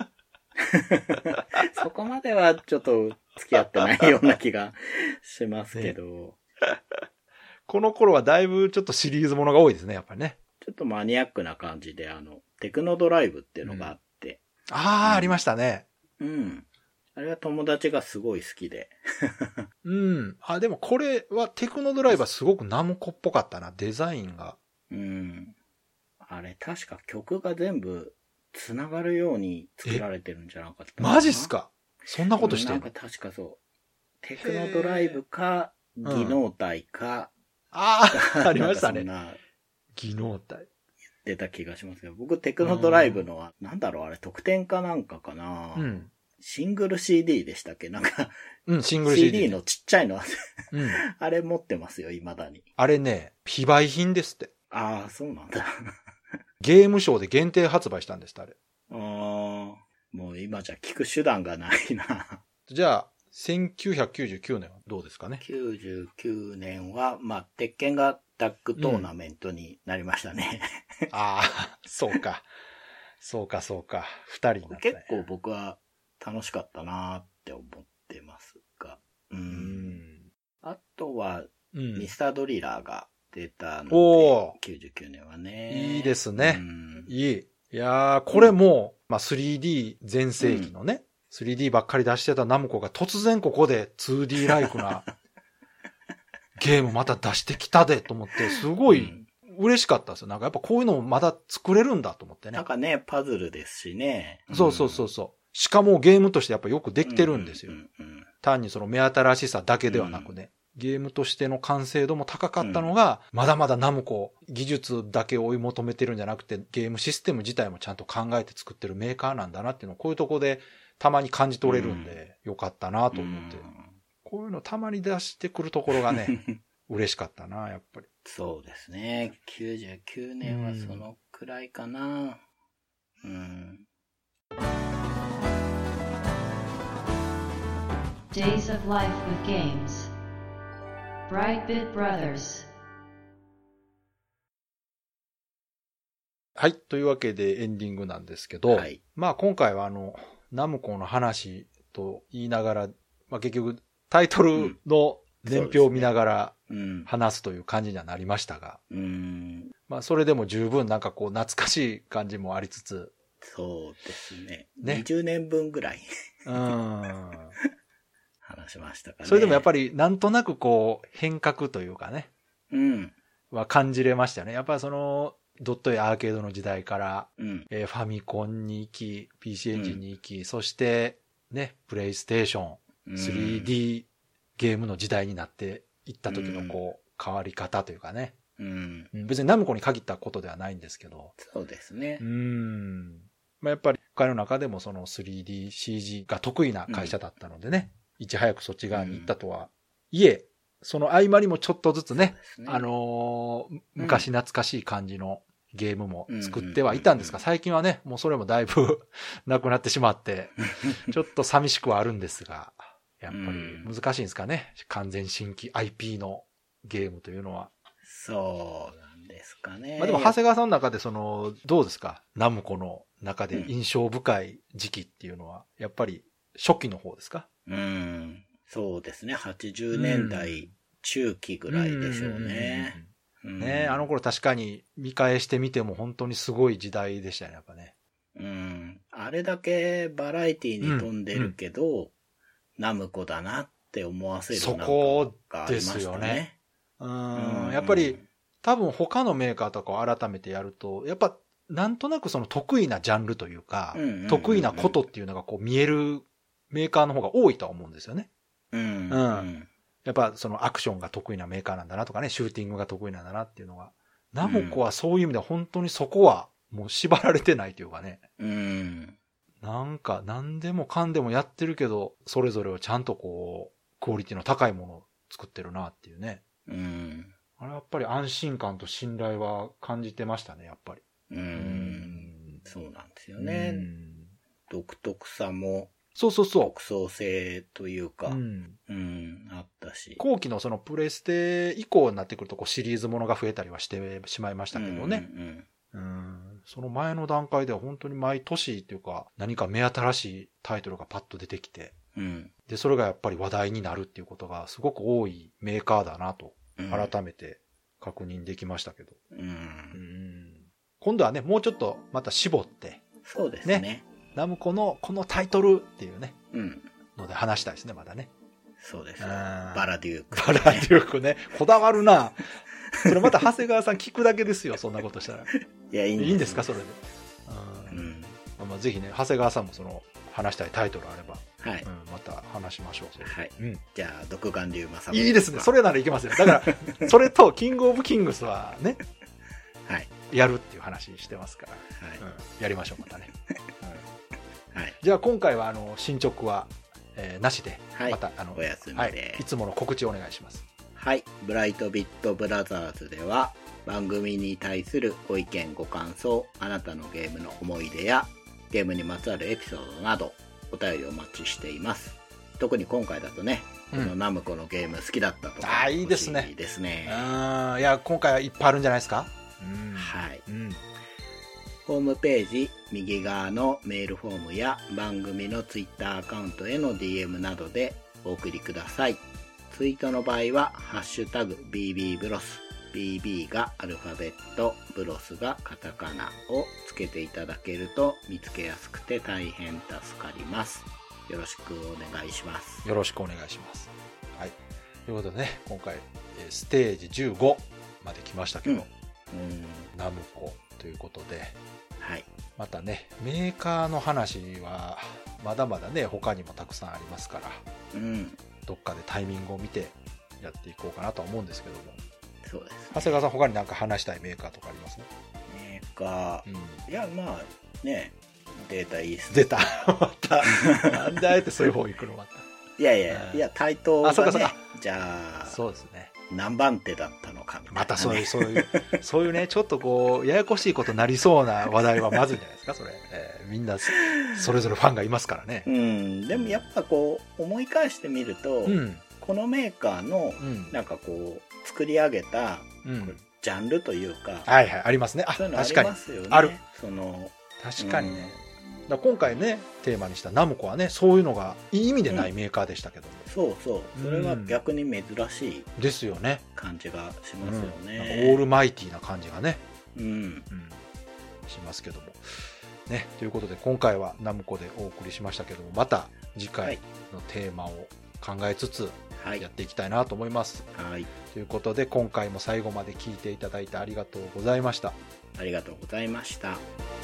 そこまではちょっと付き合ってないような気がしますけど。 この頃はだいぶちょっとシリーズものが多いですね、やっぱりね。 ちょっとマニアックな感じで、テクノドライブっていうのがあって。 ありましたね。 あれは友達がすごい好きで。 でもこれはテクノドライバーすごくナムコっぽかったな、デザインが。 あれ確か曲が全部繋がるように作られてるんじゃなかったかな。 マジっすか？そんなことしてんの？ なんか確かそう。テクノドライブか、技能体か。 ありましたね。技能体。 出た気がしますけど、僕テクノドライブのは、なんだろうあれ特典かなんかかな。シングル CD でしたっけなんか、 シングル CD のちっちゃいの、あれ持ってますよ、未だに。 あれね、非売品ですって。 ああ、そうなんだ。 ゲームショーで限定発売したんですって、あれ。 もう今じゃ聞く手段がないな。 じゃあ、1999年はどうですかね。 99年は、まあ、鉄拳がタッグトーナメントになりましたね。 そうか。そうか、そうか。二人になった、ね。 結構僕は楽しかったなって思ってますが。あとは、ミスタードリラーが出たので、99年はね。 いいですね。いい。いやー、これも、3D 全盛期のね、3D ばっかり出してたナムコが突然ここで 2D ライクなゲームまた出してきたでと思って、すごい嬉しかったですよ。なんかやっぱこういうのもまだ作れるんだと思ってね。 なんかね、パズルですしね。 そう。しかもゲームとしてやっぱよくできてるんですよ。単にその目新しさだけではなくね。ゲームとしての完成度も高かったのが、まだまだナムコ、技術だけ追い求めてるんじゃなくて、ゲームシステム自体もちゃんと考えて作ってるメーカーなんだなっていうのをこういうとこでたまに感じ取れるんで、よかったなと思って。こういうのたまに出してくるところがね、嬉しかったな、やっぱり。 そうですね。99年はそのくらいかな。 Days of Life with Games Brightbit Brothers はい。というわけでエンディングなんですけど、まあ今回はナムコの話と言いながら、結局タイトルの年表を見ながら話すという感じにはなりましたが、まあそれでも十分なんかこう懐かしい感じもありつつ、 そうですね。20年分ぐらい話しましたかね。 それでもやっぱりなんとなくこう変革というかね、は感じれましたよね。やっぱりそのドット絵アーケードの時代から、ファミコンに行き、PC エンジンに行き、そしてね、プレイステーション、3D ゲームの時代になっていった時のこう変わり方というかね。別にナムコに限ったことではないんですけど。 そうですね。 まあ、やっぱり彼の中でもその 3D CG が得意な会社だったのでね、いち早くそっち側に行ったとはいえ、その合間にもちょっとずつね、昔懐かしい感じのゲームも作ってはいたんですが、最近はね、もうそれもだいぶなくなってしまって、ちょっと寂しくはあるんですが、やっぱり難しいんですかね。完全新規 IP のゲームというのは。 そうなんですかね。 まあでも長谷川さんの中でどうですか？ナムコの中で印象深い時期っていうのは、やっぱり初期の方ですか？ そうですね。80年代中期ぐらいでしょうね。 ね、あの頃確かに見返してみても本当にすごい時代でしたね、やっぱね。 あれだけバラエティに富んでるけど、ナムコだなって思わせるなんかがありましたね。 やっぱり多分他のメーカーとかを改めてやると、やっぱなんとなくその得意なジャンルというか、得意なことっていうのがこう見えるメーカーの方が多いとは思うんですよね。やっぱそのアクションが得意なメーカーなんだなとかね、シューティングが得意なんだなっていうのが。ナムコはそういう意味では本当にそこはもう縛られてないというかね。 なんか何でもかんでもやってるけど、それぞれをちゃんとこう、クオリティの高いものを作ってるなっていうね。あれやっぱり安心感と信頼は感じてましたね、やっぱり。 そうなんですよね。独特さも。 そう。 独創性というか、あったし。 後期のそのプレステ以降になってくるとこうシリーズものが増えたりはしてしまいましたけどね。その前の段階では本当に毎年っていうか何か目新しいタイトルがパッと出てきて、で、それがやっぱり話題になるっていうことがすごく多いメーカーだなと改めて確認できましたけど。今度はね、もうちょっとまた絞って。 そうですね。 ナムコのこのタイトルっていうね、ので話したいですね、まだね。 そうですね。バラデューク。 バラデュークね。こだわるな。それまた長谷川さん聞くだけですよ、そんなことしたら。 いや、いいんですか、 それで。ぜひね、長谷川さんもその、話したいタイトルあれば、また話しましょう。 はい。じゃあ、独眼竜正いいですね。それならいけますよ。だから、それと、キングオブキングスはね、やるっていう話してますから、やりましょう、またね。じゃあ、今回は、進捗は、なしで、また、 お休みで。 いつもの告知をお願いします。 はい。ブライトビットブラザーズでは、番組に対するご意見ご感想、あなたのゲームの思い出や、ゲームにまつわるエピソードなど、お便りお待ちしています。特に今回だとね、このナムコのゲーム好きだったとか、 いいですね。 いいですね。 いや、今回はいっぱいあるんじゃないですか。 はい。ホームページ右側のメールフォームや番組のツイッターアカウントへの DM などでお送りください。ツイートの場合は、ハッシュタグ BB ブロス、BB がアルファベット、ブロスがカタカナをつけていただけると見つけやすくて大変助かります。よろしくお願いします。 よろしくお願いします。はい。ということでね、今回ステージ15まで来ましたけど、ナムコということで、 はい。 またね、メーカーの話はまだまだね、他にもたくさんありますから、どっかでタイミングを見てやっていこうかなとは思うんですけども。 そうです、ね。 長谷川さん、他に何か話したいメーカーとかありますね？ メーカー、いや、まあね、データいいっすね。 出た。また。なんであえてそういう方行くのまた。 いや、対等がね、じゃあ、 そうですね。 何番手だったのかみたいな、ね。 またそういうね、ちょっとこう、ややこしいことになりそうな話題はまずいんじゃないですか、それ。みんな、それぞれファンがいますからね。 でもやっぱこう、思い返してみると、このメーカーの、なんかこう、作り上げた、ジャンルというか、 ありますね。 そういうのありますよね。 ある。 確かにね。今回ね、テーマにしたナムコはね、そういうのがいい意味でないメーカーでしたけども。 そう。それは逆に珍しい。 ですよね。 感じがしますよね。 オールマイティーな感じがね。しますけども。ね、ということで今回はナムコでお送りしましたけども、また次回のテーマを考えつつやっていきたいなと思います。ということで今回も最後まで聞いていただいてありがとうございました。 ありがとうございました。